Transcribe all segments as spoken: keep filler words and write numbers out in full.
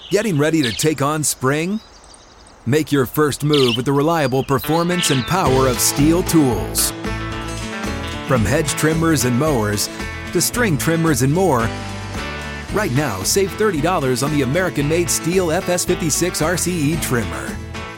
Getting ready to take on spring? Make your first move with the reliable performance and power of Steel tools. From hedge trimmers and mowers to string trimmers and more, right now save thirty dollars on the American-made Steel F S fifty-six R C E trimmer.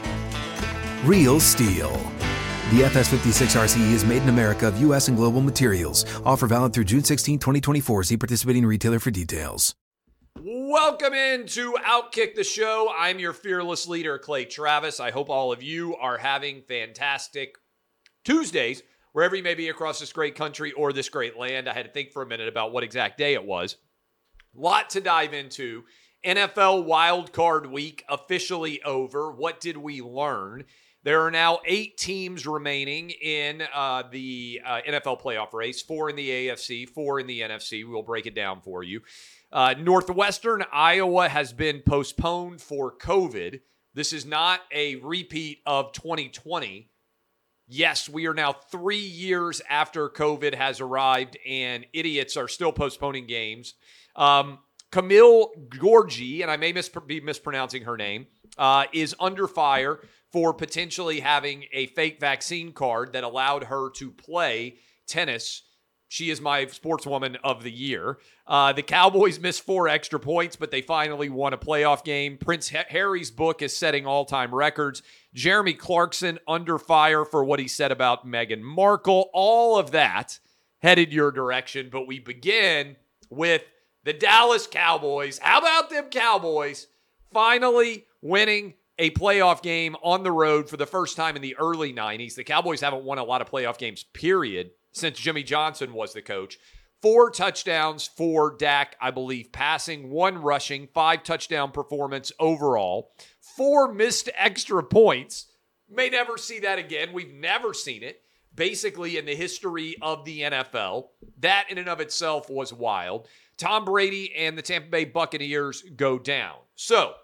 Real Steel. The F S fifty-six R C E is made in America of U S and global materials. Offer valid through June sixteenth, twenty twenty-four. See participating retailer for details. Welcome into Outkick the Show. I'm your fearless leader, Clay Travis. I hope all of you are having fantastic Tuesdays, wherever you may be across this great country or this great land. I had to think for a minute about what exact day it was. Lot to dive into. N F L Wild Card Week officially over. What did we learn? There are now eight teams remaining in uh, the uh, N F L playoff race, four in the A F C, four in the N F C. We'll break it down for you. Uh, Northwestern Iowa has been postponed for COVID. This is not a repeat of twenty twenty. Yes, we are now three years after COVID has arrived, and idiots are still postponing games. Um, Camille Gorgie, and I may mis- be mispronouncing her name, uh, is under fire for potentially having a fake vaccine card that allowed her to play tennis. She is my sportswoman of the year. Uh, the Cowboys missed four extra points, but they finally won a playoff game. Prince Harry's book is setting all-time records. Jeremy Clarkson under fire for what he said about Meghan Markle. All of that headed your direction, but we begin with the Dallas Cowboys. How about them Cowboys finally winning a playoff game on the road for the first time in the early nineties? The Cowboys haven't won a lot of playoff games, period, since Jimmy Johnson was the coach. Four touchdowns for Dak, I believe, passing, one rushing, five touchdown performance overall. Four missed extra points. May never see that again. We've never seen it, basically, in the history of the N F L. That in and of itself was wild. Tom Brady and the Tampa Bay Buccaneers go down. So,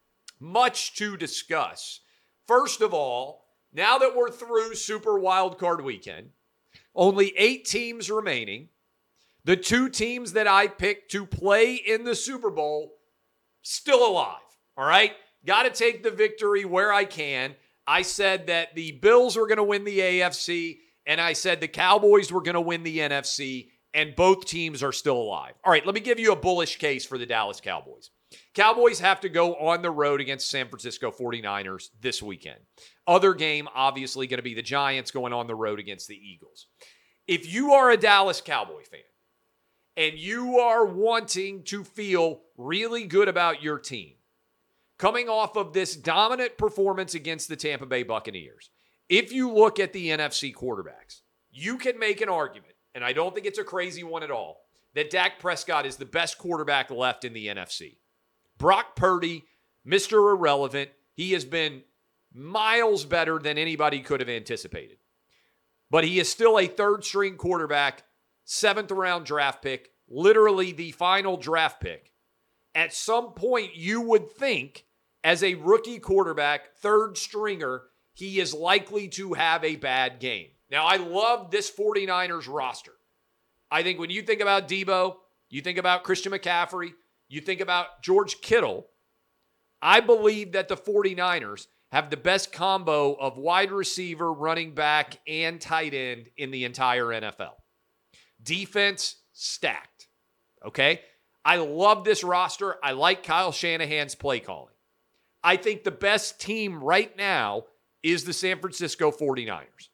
much to discuss. First of all, now that we're through Super Wild Card Weekend, only eight teams remaining. The two teams that I picked to play in the Super Bowl, still alive, all right? Got to take the victory where I can. I said that the Bills were going to win the A F C, and I said the Cowboys were going to win the N F C, and both teams are still alive. All right, let me give you a bullish case for the Dallas Cowboys. Cowboys have to go on the road against San Francisco forty-niners this weekend. Other game, obviously, going to be the Giants going on the road against the Eagles. If you are a Dallas Cowboy fan and you are wanting to feel really good about your team, coming off of this dominant performance against the Tampa Bay Buccaneers, if you look at the N F C quarterbacks, you can make an argument, and I don't think it's a crazy one at all, that Dak Prescott is the best quarterback left in the N F C. Brock Purdy, Mister Irrelevant, he has been miles better than anybody could have anticipated. But he is still a third-string quarterback, seventh-round draft pick, literally the final draft pick. At some point, you would think, as a rookie quarterback, third stringer, he is likely to have a bad game. Now, I love this forty-niners roster. I think when you think about Debo, you think about Christian McCaffrey, you think about George Kittle, I believe that the forty-niners have the best combo of wide receiver, running back, and tight end in the entire N F L. Defense, stacked. Okay? I love this roster. I like Kyle Shanahan's play calling. I think the best team right now is the San Francisco forty-niners.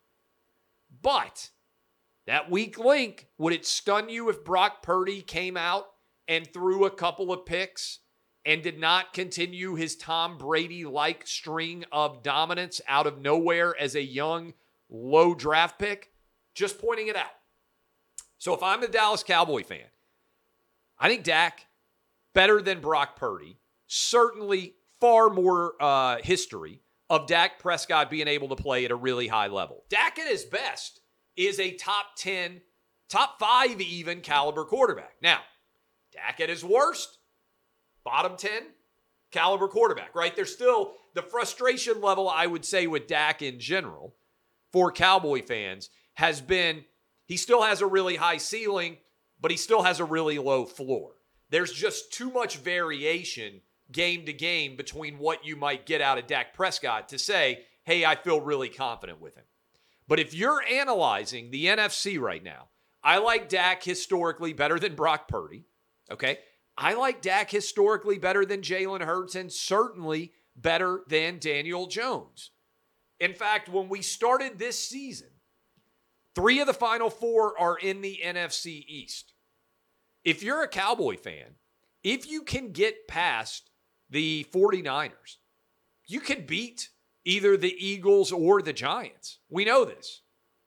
But that weak link, would it stun you if Brock Purdy came out and threw a couple of picks and did not continue his Tom Brady-like string of dominance out of nowhere as a young, low draft pick? Just pointing it out. So if I'm a Dallas Cowboy fan, I think Dak, better than Brock Purdy, certainly far more uh, history of Dak Prescott being able to play at a really high level. Dak at his best is a top ten, top five even caliber quarterback. Now, Dak at his worst, bottom ten caliber quarterback, right? There's still the frustration level, I would say, with Dak in general for Cowboy fans has been, he still has a really high ceiling, but he still has a really low floor. There's just too much variation game to game between what you might get out of Dak Prescott to say, hey, I feel really confident with him. But if you're analyzing the N F C right now, I like Dak historically better than Brock Purdy, okay? I like Dak historically better than Jalen Hurts and certainly better than Daniel Jones. In fact, when we started this season, three of the final four are in the N F C East. If you're a Cowboy fan, if you can get past the 49ers, you can beat either the Eagles or the Giants. We know this.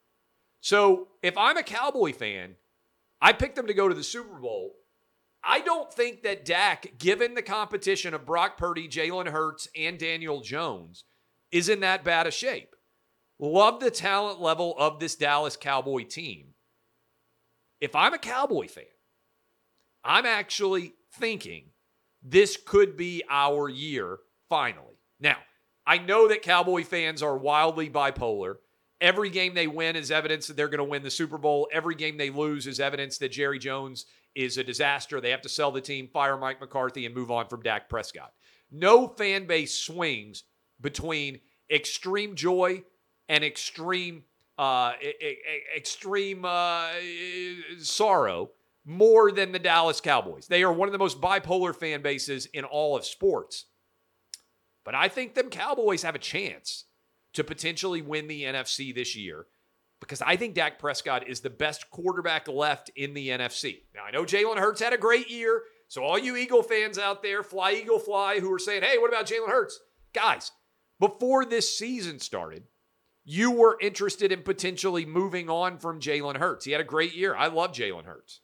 So if I'm a Cowboy fan, I picked them to go to the Super Bowl. I don't think that Dak, given the competition of Brock Purdy, Jalen Hurts, and Daniel Jones, is in that bad a shape. Love the talent level of this Dallas Cowboy team. If I'm a Cowboy fan, I'm actually thinking this could be our year finally. Now, I know that Cowboy fans are wildly bipolar. Every game they win is evidence that they're going to win the Super Bowl. Every game they lose is evidence that Jerry Jones is a disaster. They have to sell the team, fire Mike McCarthy, and move on from Dak Prescott. No fan base swings between extreme joy and extreme uh, extreme uh, sorrow more than the Dallas Cowboys. They are one of the most bipolar fan bases in all of sports. But I think them Cowboys have a chance to potentially win the N F C this year because I think Dak Prescott is the best quarterback left in the N F C. Now, I know Jalen Hurts had a great year, so all you Eagle fans out there, fly Eagle fly, who are saying, hey, what about Jalen Hurts? Guys, before this season started, you were interested in potentially moving on from Jalen Hurts. He had a great year. I love Jalen Hurts.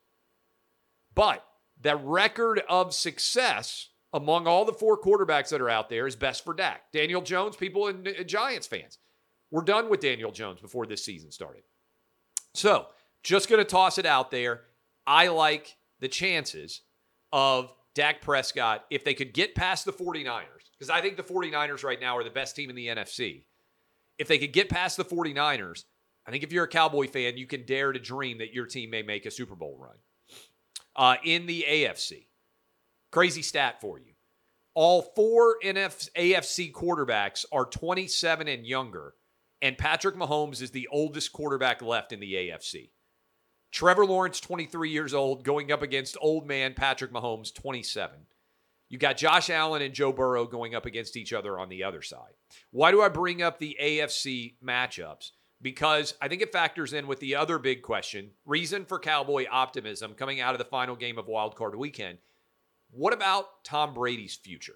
But the record of success among all the four quarterbacks that are out there is best for Dak. Daniel Jones, people and uh, Giants fans, we're done with Daniel Jones before this season started. So, just going to toss it out there. I like the chances of Dak Prescott, if they could get past the 49ers, because I think the 49ers right now are the best team in the N F C. If they could get past the 49ers, I think if you're a Cowboy fan, you can dare to dream that your team may make a Super Bowl run. Uh, in the A F C, crazy stat for you. All four N F- A F C quarterbacks are twenty-seven and younger, and Patrick Mahomes is the oldest quarterback left in the A F C. Trevor Lawrence, twenty-three years old, going up against old man Patrick Mahomes, twenty-seven. You got Josh Allen and Joe Burrow going up against each other on the other side. Why do I bring up the A F C matchups? Because I think it factors in with the other big question, reason for Cowboy optimism coming out of the final game of Wild Card Weekend. What about Tom Brady's future?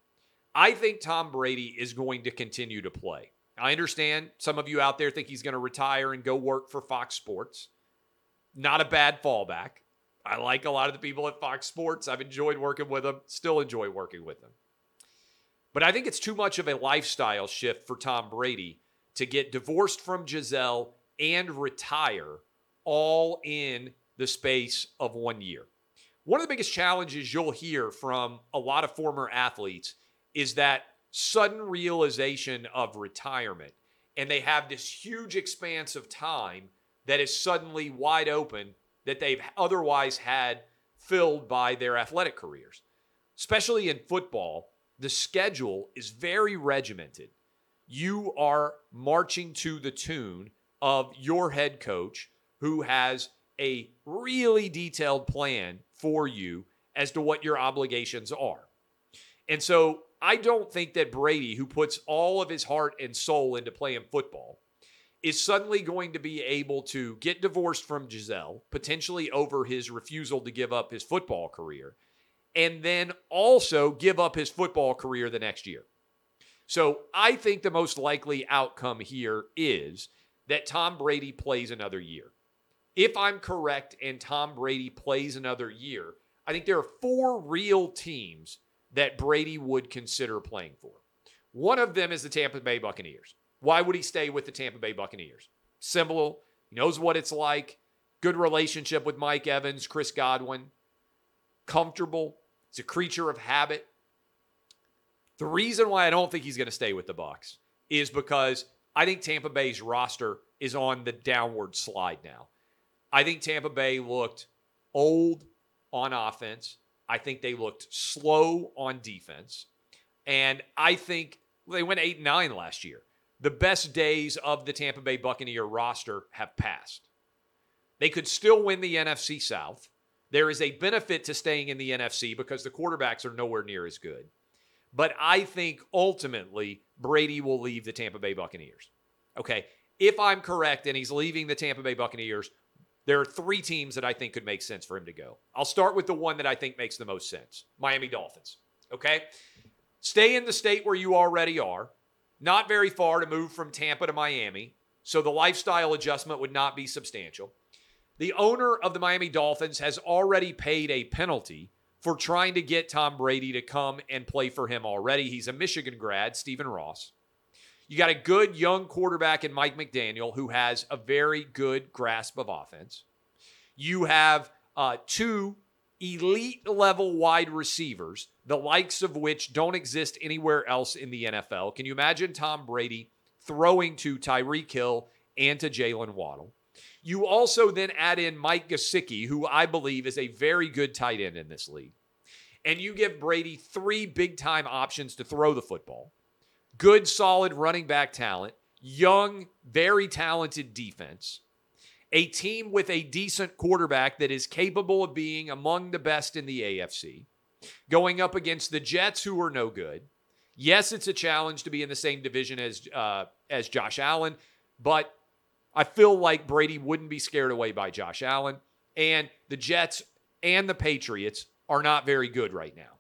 I think Tom Brady is going to continue to play. I understand some of you out there think he's going to retire and go work for Fox Sports. Not a bad fallback. I like a lot of the people at Fox Sports. I've enjoyed working with them, still enjoy working with them. But I think it's too much of a lifestyle shift for Tom Brady to get divorced from Giselle and retire all in the space of one year. One of the biggest challenges you'll hear from a lot of former athletes is that sudden realization of retirement. And they have this huge expanse of time that is suddenly wide open that they've otherwise had filled by their athletic careers. Especially in football, the schedule is very regimented. You are marching to the tune of your head coach who has a really detailed plan for you as to what your obligations are. And so I don't think that Brady, who puts all of his heart and soul into playing football, is suddenly going to be able to get divorced from Giselle, potentially over his refusal to give up his football career, and then also give up his football career the next year. So I think the most likely outcome here is that Tom Brady plays another year. If I'm correct and Tom Brady plays another year, I think there are four real teams that Brady would consider playing for. One of them is the Tampa Bay Buccaneers. Why would he stay with the Tampa Bay Buccaneers? Simple. He knows what it's like. Good relationship with Mike Evans, Chris Godwin. Comfortable. He's a creature of habit. The reason why I don't think he's going to stay with the Bucs is because I think Tampa Bay's roster is on the downward slide now. I think Tampa Bay looked old on offense. I think they looked slow on defense. And I think they went eight and nine last year. The best days of the Tampa Bay Buccaneer roster have passed. They could still win the N F C South. There is a benefit to staying in the N F C because the quarterbacks are nowhere near as good. But I think ultimately Brady will leave the Tampa Bay Buccaneers. Okay, if I'm correct and he's leaving the Tampa Bay Buccaneers, there are three teams that I think could make sense for him to go. I'll start with the one that I think makes the most sense, Miami Dolphins. Okay, stay in the state where you already are. Not very far to move from Tampa to Miami, so the lifestyle adjustment would not be substantial. The owner of the Miami Dolphins has already paid a penalty for trying to get Tom Brady to come and play for him already. He's a Michigan grad, Stephen Ross. You got a good young quarterback in Mike McDaniel who has a very good grasp of offense. You have uh, two elite-level wide receivers, the likes of which don't exist anywhere else in the N F L. Can you imagine Tom Brady throwing to Tyreek Hill and to Jalen Waddle? You also then add in Mike Gesicki, who I believe is a very good tight end in this league. And you give Brady three big-time options to throw the football. Good, solid running back talent. Young, very talented defense. A team with a decent quarterback that is capable of being among the best in the A F C. Going up against the Jets, who are no good. Yes, it's a challenge to be in the same division as, uh, as Josh Allen, but I feel like Brady wouldn't be scared away by Josh Allen. And the Jets and the Patriots are not very good right now.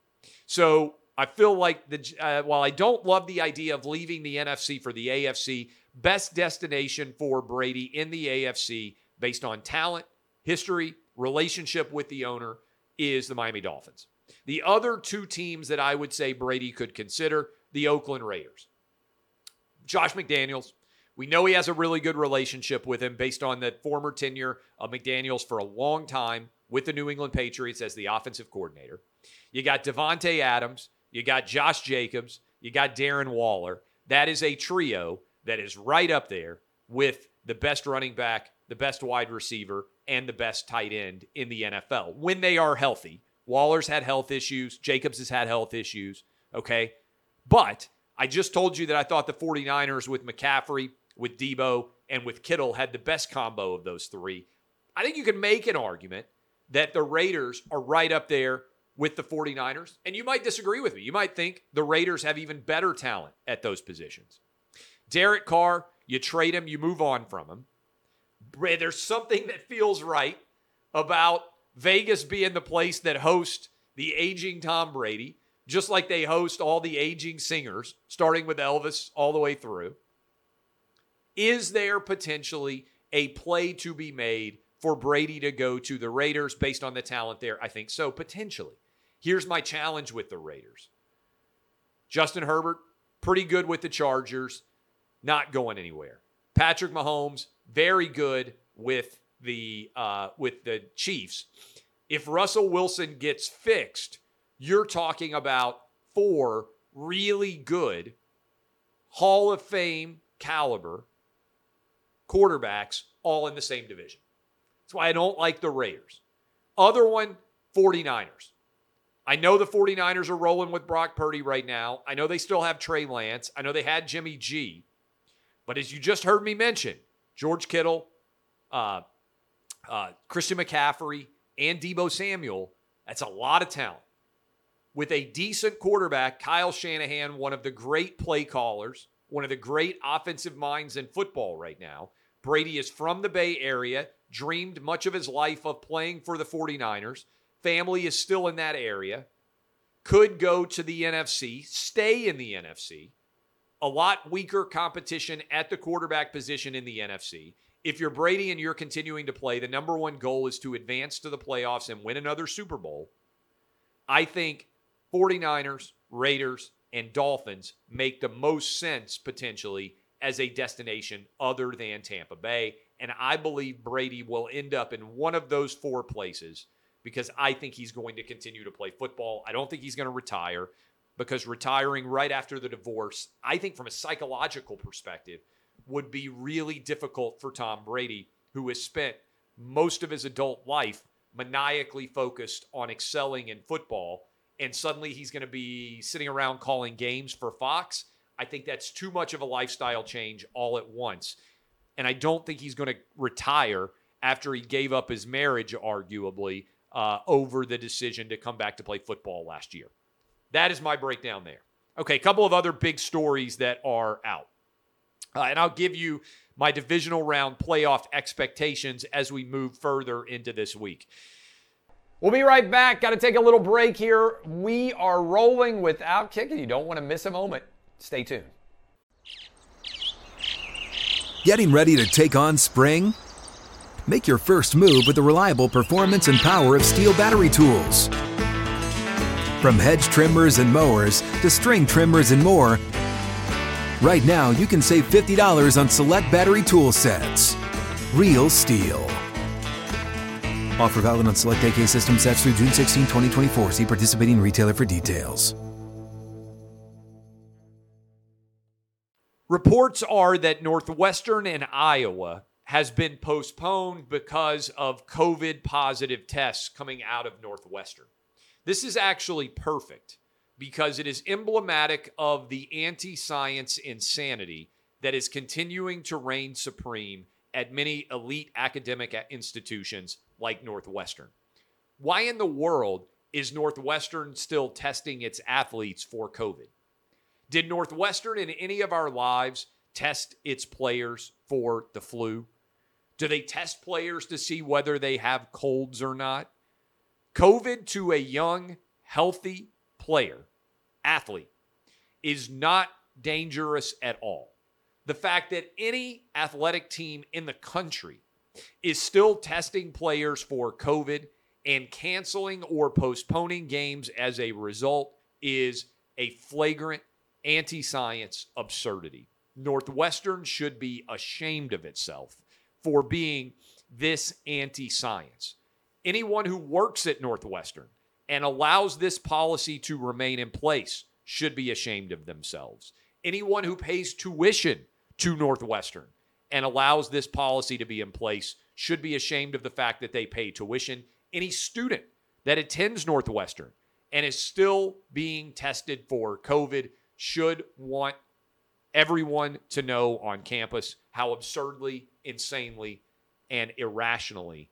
So I feel like, the uh, while I don't love the idea of leaving the N F C for the A F C, best destination for Brady in the A F C based on talent, history, relationship with the owner is the Miami Dolphins. The other two teams that I would say Brady could consider, the Oakland Raiders. Josh McDaniels. We know he has a really good relationship with him based on the former tenure of McDaniels for a long time with the New England Patriots as the offensive coordinator. You got Devontae Adams. You got Josh Jacobs. You got Darren Waller. That is a trio that is right up there with the best running back, the best wide receiver, and the best tight end in the N F L when they are healthy. Waller's had health issues. Jacobs has had health issues. Okay. But I just told you that I thought the 49ers with McCaffrey, with Debo, and with Kittle had the best combo of those three. I think you can make an argument that the Raiders are right up there with the 49ers, and you might disagree with me. You might think the Raiders have even better talent at those positions. Derek Carr, you trade him, you move on from him. There's something that feels right about Vegas being the place that hosts the aging Tom Brady, just like they host all the aging singers, starting with Elvis all the way through. Is there potentially a play to be made for Brady to go to the Raiders based on the talent there? I think so, potentially. Here's my challenge with the Raiders. Justin Herbert, pretty good with the Chargers, not going anywhere. Patrick Mahomes, very good with the uh, with the Chiefs. If Russell Wilson gets fixed, you're talking about four really good Hall of Fame caliber quarterbacks all in the same division. That's why I don't like the Raiders. Other one, 49ers. I know the 49ers are rolling with Brock Purdy right now. I know they still have Trey Lance. I know they had Jimmy G. But as you just heard me mention, George Kittle, uh, uh, Christian McCaffrey, and Debo Samuel, that's a lot of talent. With a decent quarterback, Kyle Shanahan, one of the great play callers, one of the great offensive minds in football right now. Brady is from the Bay Area, dreamed much of his life of playing for the 49ers. Family is still in that area. Could go to the N F C, stay in the N F C. A lot weaker competition at the quarterback position in the N F C. If you're Brady and you're continuing to play, the number one goal is to advance to the playoffs and win another Super Bowl. I think 49ers, Raiders, and Dolphins make the most sense potentially as a destination other than Tampa Bay. And I believe Brady will end up in one of those four places because I think he's going to continue to play football. I don't think he's going to retire because retiring right after the divorce, I think from a psychological perspective, would be really difficult for Tom Brady, who has spent most of his adult life maniacally focused on excelling in football, and suddenly he's going to be sitting around calling games for Fox. I think that's too much of a lifestyle change all at once. And I don't think he's going to retire after he gave up his marriage, arguably, uh, over the decision to come back to play football last year. That is my breakdown there. Okay, a couple of other big stories that are out. Uh, and I'll give you my divisional round playoff expectations as we move further into this week. We'll be right back. Got to take a little break here. We are rolling with Outkick, and you don't want to miss a moment. Stay tuned. Getting ready to take on spring? Make your first move with the reliable performance and power of Steel battery tools. From hedge trimmers and mowers to string trimmers and more, right now you can save fifty dollars on select battery tool sets. Real Steel. Offer valid on select A K system sets through June sixteenth, twenty twenty-four. See participating retailer for details. Reports are that Northwestern and Iowa has been postponed because of COVID-positive tests coming out of Northwestern. This is actually perfect because it is emblematic of the anti-science insanity that is continuing to reign supreme at many elite academic institutions like Northwestern. Why in the world is Northwestern still testing its athletes for COVID? Did Northwestern in any of our lives test its players for the flu? Do they test players to see whether they have colds or not? COVID to a young, healthy player, athlete, is not dangerous at all. The fact that any athletic team in the country is still testing players for COVID and canceling or postponing games as a result is a flagrant anti-science absurdity. Northwestern should be ashamed of itself for being this anti-science. Anyone who works at Northwestern and allows this policy to remain in place should be ashamed of themselves. Anyone who pays tuition to Northwestern and allows this policy to be in place should be ashamed of the fact that they pay tuition. Any student that attends Northwestern and is still being tested for COVID should want everyone to know on campus how absurdly, insanely, and irrationally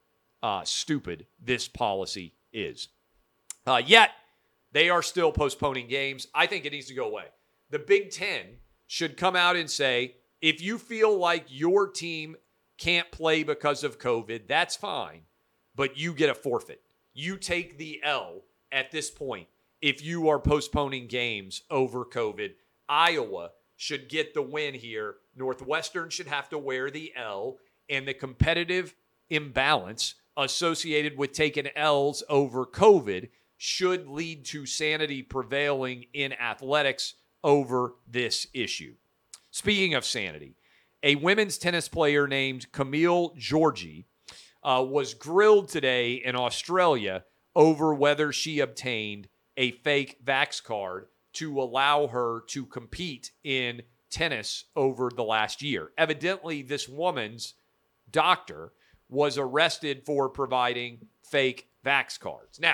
uh, stupid this policy is. Uh, yet, they are still postponing games. I think it needs to go away. The Big Ten should come out and say, if you feel like your team can't play because of COVID, that's fine, but you get a forfeit. You take the L at this point if you are postponing games over COVID. Iowa should get the win here. Northwestern should have to wear the L, and the competitive imbalance associated with taking L's over COVID should lead to sanity prevailing in athletics over this issue. Speaking of sanity, a women's tennis player named Camille Georgie uh, was grilled today in Australia over whether she obtained a fake Vax card to allow her to compete in tennis over the last year. Evidently, this woman's doctor was arrested for providing fake Vax cards. Now,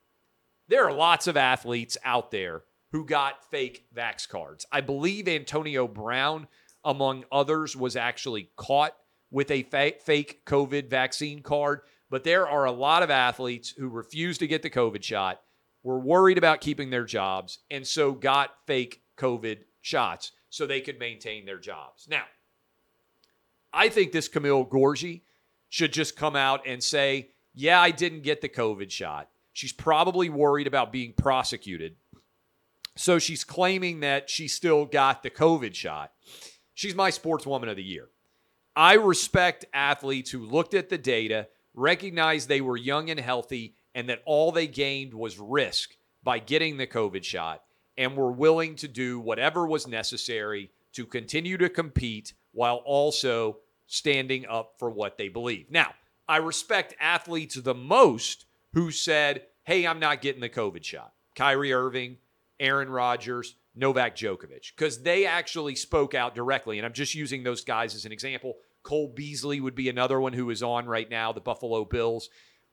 there are lots of athletes out there who got fake Vax cards. I believe Antonio Brown, among others, was actually caught with a fa- fake COVID vaccine card. But there are a lot of athletes who refused to get the COVID shot, were worried about keeping their jobs, and so got fake COVID shots so they could maintain their jobs. Now, I think this Camille Georgie should just come out and say, yeah, I didn't get the COVID shot. She's probably worried about being prosecuted. So she's claiming that she still got the COVID shot. She's my sportswoman of the year. I respect athletes who looked at the data, recognized they were young and healthy, and that all they gained was risk by getting the COVID shot, and were willing to do whatever was necessary to continue to compete while also standing up for what they believe. Now, I respect athletes the most who said, hey, I'm not getting the COVID shot. Kyrie Irving, Aaron Rodgers, Novak Djokovic, because they actually spoke out directly, and I'm just using those guys as an example. Cole Beasley would be another one who is on right now, the Buffalo Bills.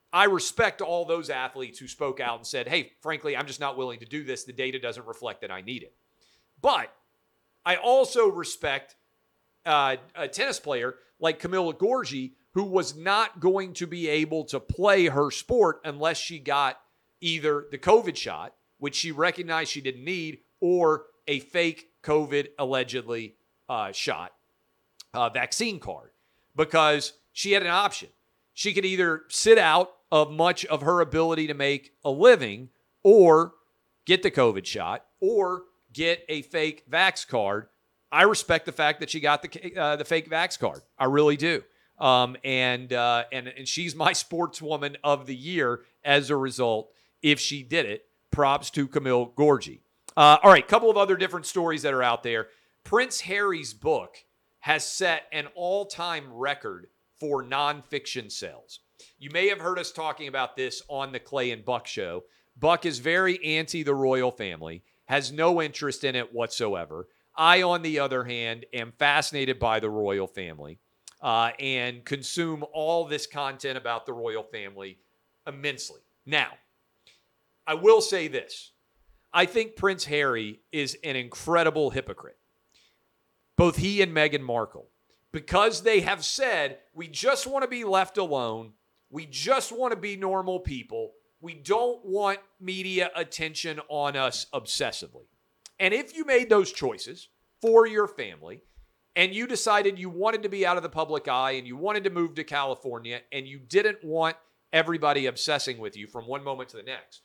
I respect all those athletes who spoke out and said, hey, frankly, I'm just not willing to do this. The data doesn't reflect that I need it. But I also respect uh, a tennis player like Camila Gorgi, who was not going to be able to play her sport unless she got either the COVID shot, which she recognized she didn't need, or a fake COVID allegedly uh, shot uh, vaccine card, because she had an option. She could either sit out of much of her ability to make a living, or get the COVID shot, or get a fake vax card. I respect the fact that she got the uh, the fake vax card. I really do. Um, and, uh, and and she's my sportswoman of the year as a result. If she did it, props to Camila Gorgi. Uh, all right, couple of other different stories that are out there. Prince Harry's book has set an all-time record for nonfiction sales. You may have heard us talking about this on the Clay and Buck show. Buck is very anti the royal family, has no interest in it whatsoever. I, on the other hand, am fascinated by the royal family uh, and consume all this content about the royal family immensely. Now, I will say this. I think Prince Harry is an incredible hypocrite. Both he and Meghan Markle. Because they have said, we just want to be left alone. We just want to be normal people. We don't want media attention on us obsessively. And if you made those choices for your family and you decided you wanted to be out of the public eye and you wanted to move to California and you didn't want everybody obsessing with you from one moment to the next,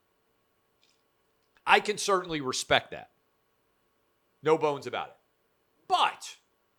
I can certainly respect that. No bones about it. But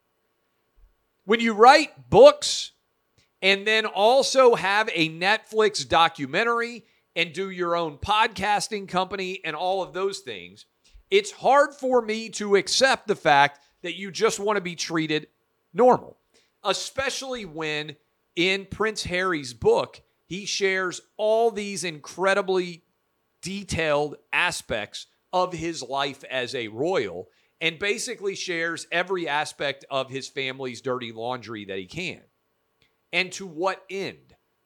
when you write books and then also have a Netflix documentary and do your own podcasting company and all of those things, it's hard for me to accept the fact that you just want to be treated normal, especially when in Prince Harry's book, he shares all these incredibly detailed aspects of his life as a royal and basically shares every aspect of his family's dirty laundry that he can. And to what end?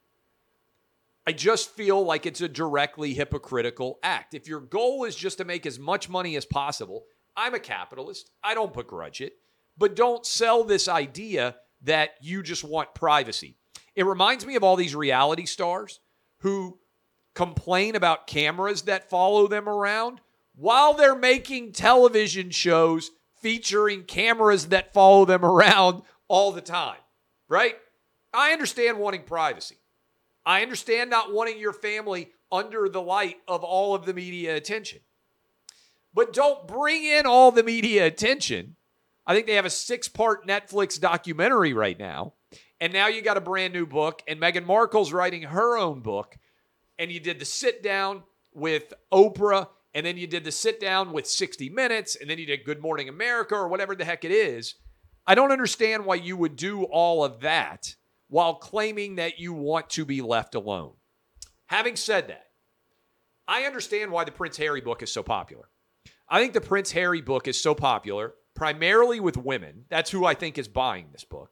I just feel like it's a directly hypocritical act. If your goal is just to make as much money as possible, I'm a capitalist. I don't begrudge it. But don't sell this idea that you just want privacy. It reminds me of all these reality stars who complain about cameras that follow them around while they're making television shows featuring cameras that follow them around all the time, right? I understand wanting privacy. I understand not wanting your family under the light of all of the media attention. But don't bring in all the media attention. I think they have a six-part Netflix documentary right now. And now you got a brand new book. And Meghan Markle's writing her own book. And you did the sit down with Oprah. And then you did the sit down with sixty minutes. And then you did Good Morning America or whatever the heck it is. I don't understand why you would do all of that while claiming that you want to be left alone. Having said that, I understand why the Prince Harry book is so popular. I think the Prince Harry book is so popular primarily with women. That's who I think is buying this book.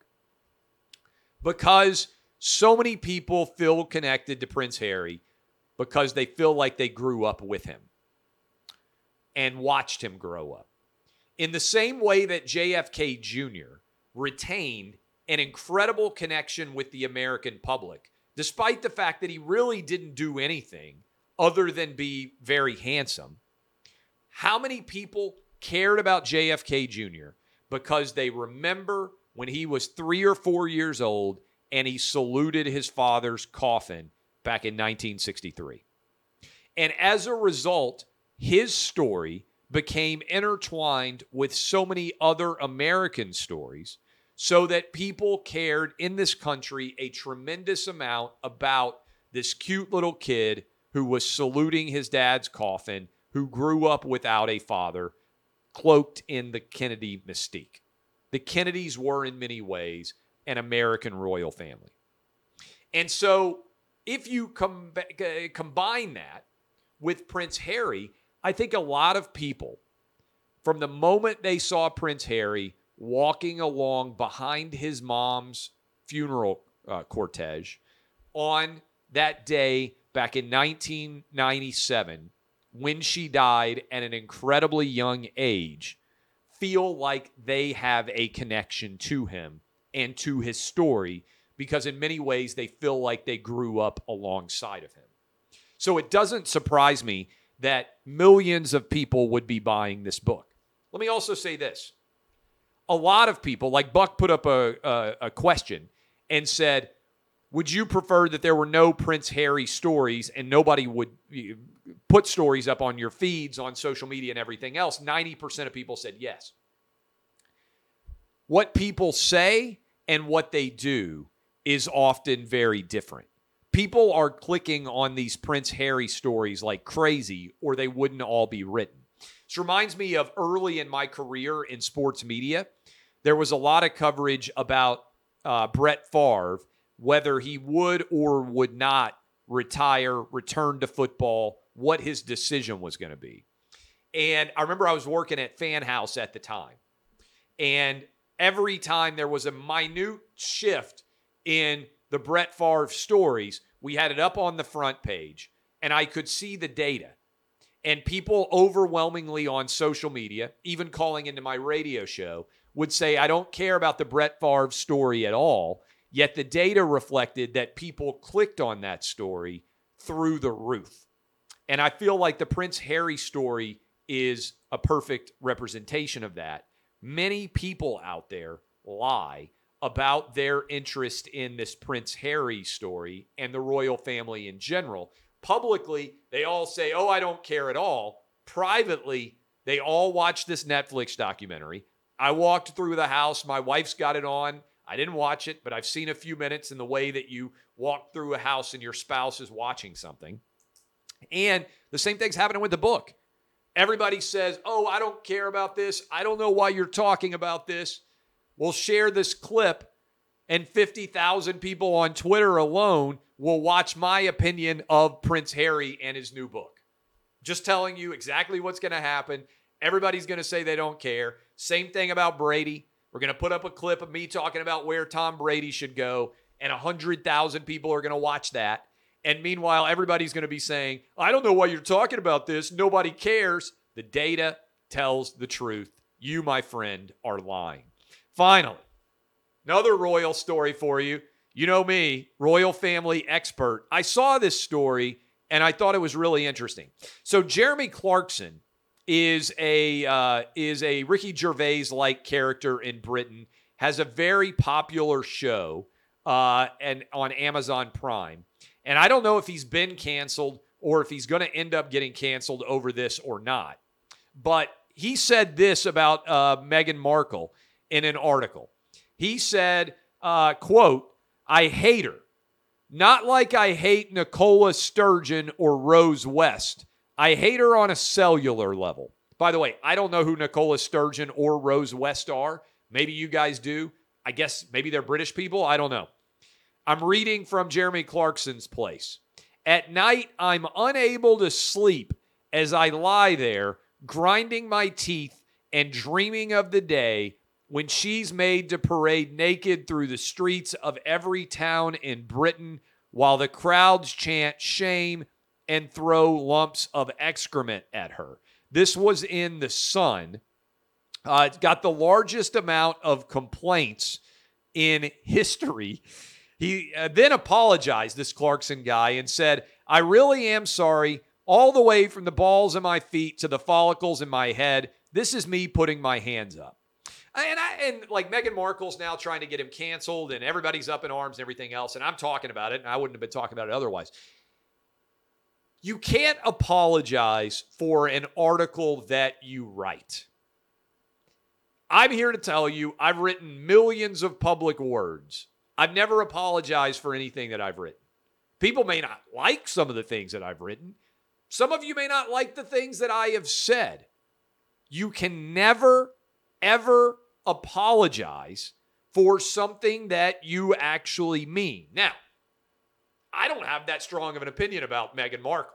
Because so many people feel connected to Prince Harry because they feel like they grew up with him and watched him grow up. In the same way that J F K Junior retained an incredible connection with the American public, despite the fact that he really didn't do anything other than be very handsome. How many people cared about J F K Junior because they remember when he was three or four years old and he saluted his father's coffin back in nineteen sixty-three? And as a result, his story became intertwined with so many other American stories, so that people cared in this country a tremendous amount about this cute little kid who was saluting his dad's coffin, who grew up without a father, cloaked in the Kennedy mystique. The Kennedys were in many ways an American royal family. And so if you com- combine that with Prince Harry, I think a lot of people, from the moment they saw Prince Harry walking along behind his mom's funeral uh, cortege on that day back in nineteen ninety-seven, when she died at an incredibly young age, feel like they have a connection to him and to his story, because in many ways they feel like they grew up alongside of him. So it doesn't surprise me that millions of people would be buying this book. Let me also say this. A lot of people, like Buck put up a, a, a question and said, would you prefer that there were no Prince Harry stories and nobody would put stories up on your feeds, on social media and everything else? ninety percent of people said yes. What people say and what they do is often very different. People are clicking on these Prince Harry stories like crazy, or they wouldn't all be written. This reminds me of early in my career in sports media. There was a lot of coverage about uh, Brett Favre, whether he would or would not retire, return to football, what his decision was going to be. And I remember I was working at Fan House at the time. And every time there was a minute shift in the Brett Favre stories, we had it up on the front page, and I could see the data. And people overwhelmingly on social media, even calling into my radio show, would say, I don't care about the Brett Favre story at all. Yet the data reflected that people clicked on that story through the roof. And I feel like the Prince Harry story is a perfect representation of that. Many people out there lie about their interest in this Prince Harry story and the royal family in general. Publicly, they all say, oh, I don't care at all. Privately, they all watch this Netflix documentary. I walked through the house. My wife's got it on. I didn't watch it, but I've seen a few minutes in the way that you walk through a house and your spouse is watching something. And the same thing's happening with the book. Everybody says, oh, I don't care about this. I don't know why you're talking about this. We'll share this clip, and fifty thousand people on Twitter alone will watch my opinion of Prince Harry and his new book. Just telling you exactly what's going to happen. Everybody's going to say they don't care. Same thing about Brady. We're going to put up a clip of me talking about where Tom Brady should go, and one hundred thousand people are going to watch that. And meanwhile, everybody's going to be saying, I don't know why you're talking about this. Nobody cares. The data tells the truth. You, my friend, are lying. Finally, another royal story for you. You know me, royal family expert. I saw this story, and I thought it was really interesting. So Jeremy Clarkson is a uh, is a Ricky Gervais-like character in Britain, has a very popular show uh, and on Amazon Prime. And I don't know if he's been canceled or if he's going to end up getting canceled over this or not. But he said this about uh, Meghan Markle in an article. He said, uh, quote, I hate her. Not like I hate Nicola Sturgeon or Rose West. I hate her on a cellular level. By the way, I don't know who Nicola Sturgeon or Rose West are. Maybe you guys do. I guess maybe they're British people. I don't know. I'm reading from Jeremy Clarkson's place. At night, I'm unable to sleep as I lie there, grinding my teeth and dreaming of the day when she's made to parade naked through the streets of every town in Britain while the crowds chant shame and throw lumps of excrement at her. This was in The Sun. Uh, it got the largest amount of complaints in history. He uh, then apologized, this Clarkson guy, and said, I really am sorry, all the way from the balls of my feet to the follicles in my head. This is me putting my hands up. And, I, and like Meghan Markle's now trying to get him canceled, and everybody's up in arms and everything else, and I'm talking about it, and I wouldn't have been talking about it otherwise. You can't apologize for an article that you write. I'm here to tell you I've written millions of public words. I've never apologized for anything that I've written. People may not like some of the things that I've written. Some of you may not like the things that I have said. You can never, ever apologize for something that you actually mean. Now, I don't have that strong of an opinion about Meghan Markle.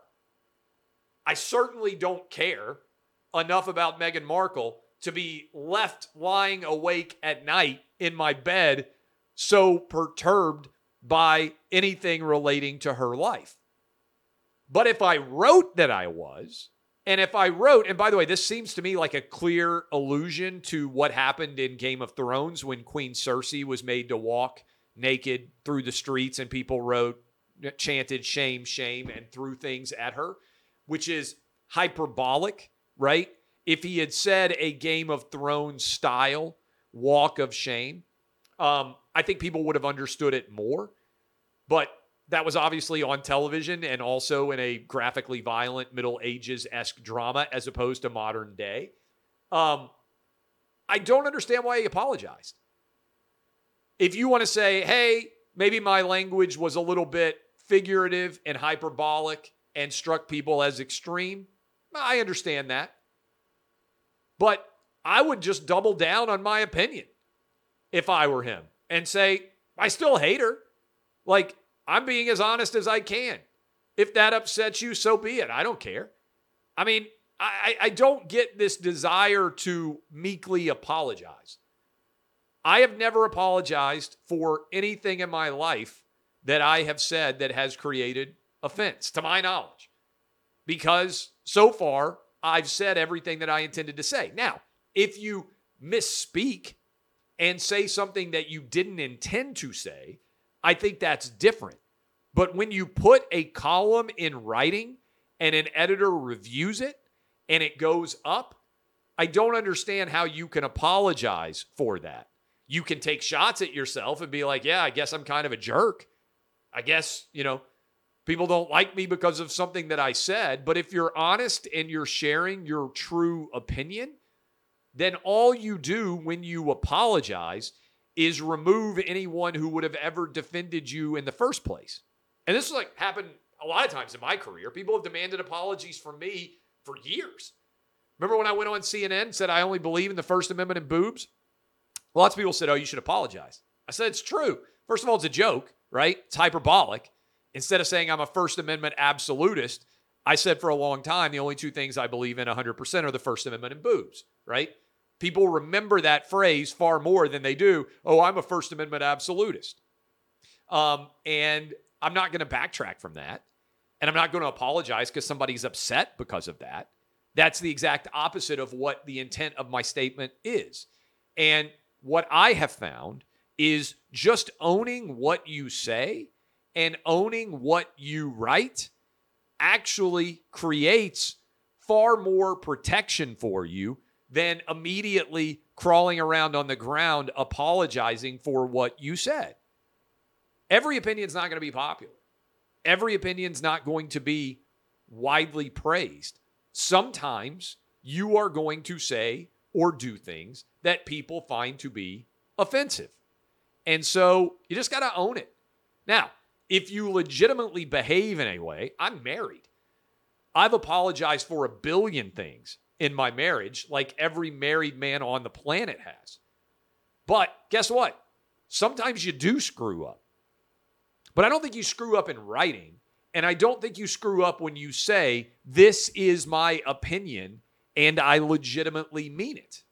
I certainly don't care enough about Meghan Markle to be left lying awake at night in my bed so perturbed by anything relating to her life. But if I wrote that I was, and if I wrote, and by the way, this seems to me like a clear allusion to what happened in Game of Thrones when Queen Cersei was made to walk naked through the streets and people wrote, chanted shame, shame, and threw things at her, which is hyperbolic, right? If he had said a Game of Thrones style walk of shame, um, I think people would have understood it more. But that was obviously on television and also in a graphically violent Middle Ages-esque drama as opposed to modern day. Um, I don't understand why he apologized. If you want to say, hey, maybe my language was a little bit figurative and hyperbolic and struck people as extreme, I understand that. But I would just double down on my opinion if I were him and say, I still hate her. Like, I'm being as honest as I can. If that upsets you, so be it. I don't care. I mean, I, I don't get this desire to meekly apologize. I have never apologized for anything in my life that I have said that has created offense, to my knowledge. Because so far, I've said everything that I intended to say. Now, if you misspeak and say something that you didn't intend to say, I think that's different. But when you put a column in writing and an editor reviews it and it goes up, I don't understand how you can apologize for that. You can take shots at yourself and be like, yeah, I guess I'm kind of a jerk. I guess, you know, people don't like me because of something that I said. But if you're honest and you're sharing your true opinion, then all you do when you apologize is remove anyone who would have ever defended you in the first place. And this is like happened a lot of times in my career. People have demanded apologies from me for years. Remember when I went on C N N and said I only believe in the First Amendment and boobs? Lots of people said, oh, you should apologize. I said, it's true. First of all, it's a joke, right? It's hyperbolic. Instead of saying I'm a First Amendment absolutist, I said for a long time, the only two things I believe in one hundred percent are the First Amendment and boobs, right? People remember that phrase far more than they do, oh, I'm a First Amendment absolutist. Um, and I'm not going to backtrack from that. And I'm not going to apologize because somebody's upset because of that. That's the exact opposite of what the intent of my statement is. And what I have found is just owning what you say and owning what you write actually creates far more protection for you than immediately crawling around on the ground apologizing for what you said. Every opinion's not going to be popular. Every opinion's not going to be widely praised. Sometimes you are going to say or do things that people find to be offensive. And so you just got to own it. Now, if you legitimately behave in a way, I'm married. I've apologized for a billion things in my marriage, like every married man on the planet has. But guess what? Sometimes you do screw up. But I don't think you screw up in writing. And I don't think you screw up when you say, this is my opinion, and I legitimately mean it.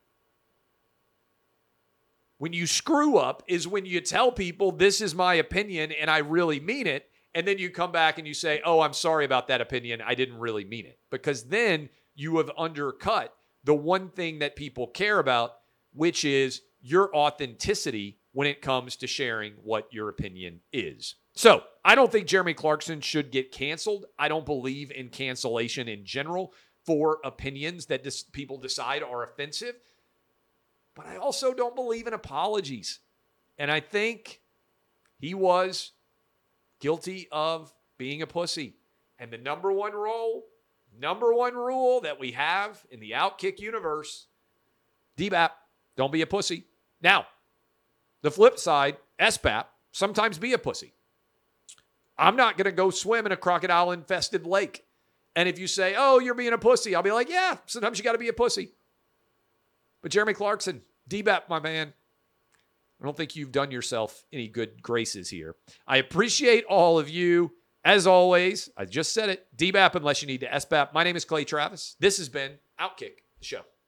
When you screw up is when you tell people, this is my opinion, and I really mean it. And then you come back and you say, oh, I'm sorry about that opinion. I didn't really mean it. Because then you have undercut the one thing that people care about, which is your authenticity when it comes to sharing what your opinion is. So I don't think Jeremy Clarkson should get canceled. I don't believe in cancellation in general for opinions that dis- people decide are offensive. But I also don't believe in apologies. And I think he was guilty of being a pussy. And the number one rule, number one rule that we have in the Outkick universe, D B A P, don't be a pussy. Now, the flip side, S B A P, sometimes be a pussy. I'm not going to go swim in a crocodile-infested lake. And if you say, oh, you're being a pussy, I'll be like, yeah, sometimes you got to be a pussy. But Jeremy Clarkson, D B A P, my man, I don't think you've done yourself any good graces here. I appreciate all of you. As always, I just said it, D B A P unless you need to S B A P. My name is Clay Travis. This has been Outkick the Show.